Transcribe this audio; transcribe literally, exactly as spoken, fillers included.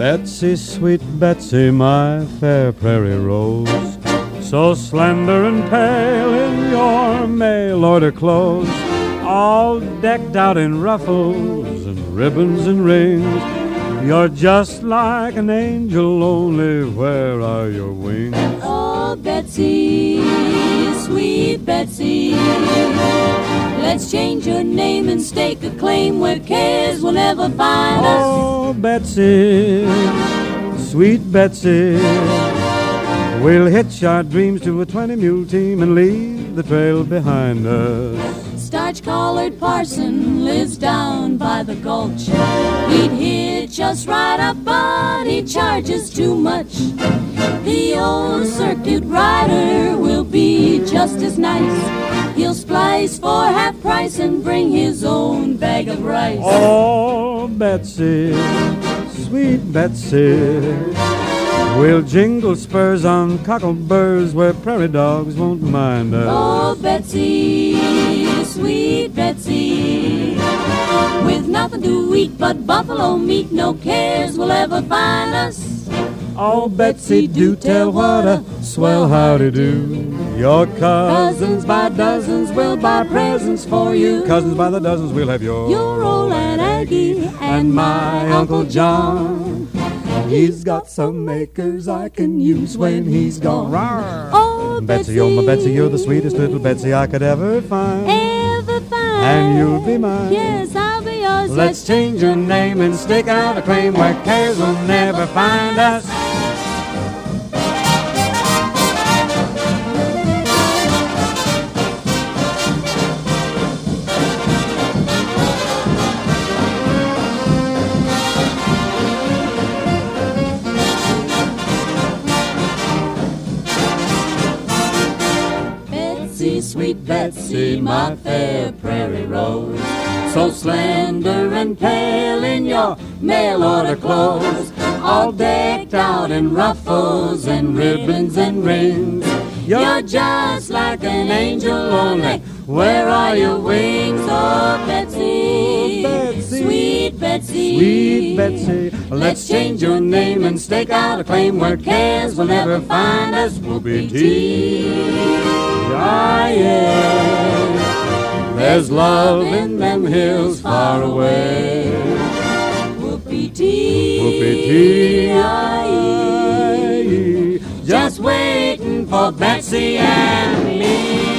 Betsy, sweet Betsy, my fair prairie rose, so slender and pale in your mail-order clothes, all decked out in ruffles and ribbons and rings. You're just like an angel, only where are your wings? Oh, Betsy, sweet Betsy, let's change your name and stake a claim where cares will never find us. Oh, Betsy, sweet Betsy, we'll hitch our dreams to a twenty-mule team and leave the trail behind us. Starch-collared parson lives down by the gulch. He'd hitch us right up, but he charges too much. The old circuit rider will be just as nice. He'll splice for half price and bring his own bag of rice. Oh, Betsy, sweet Betsy, we'll jingle spurs on cockleburs where prairie dogs won't mind us. Oh, Betsy, sweet Betsy, with nothing to eat but buffalo meat, no cares will ever find us. Oh, Betsy, do tell what a swell howdy-do. Your cousins by dozens will buy presents for you. Cousins by the dozens will have your Your old Aunt Aggie and my Uncle John. He's got some acres I can use when he's gone. Rawr. Oh, Betsy, oh my Betsy, you're the sweetest little Betsy I could ever find. ever find. And you'll be mine. Yes, I'll be yours. Let's change your name and stick out a claim where cares will never find us. Betsy, sweet Betsy, my fair prairie rose, so slender and pale in your mail-order clothes, all decked out in ruffles and ribbons and rings. You're just like an angel, only where are your wings? Oh, Betsy, Betsy, sweet Betsy, Sweet Betsy, let's change your name and stake out a claim where cares will never find us. Whoopee tea, ah yeah, there's love in them hills far away. Whoopee tea, Whoopee tea, ah yeah, just waiting for Betsy and me.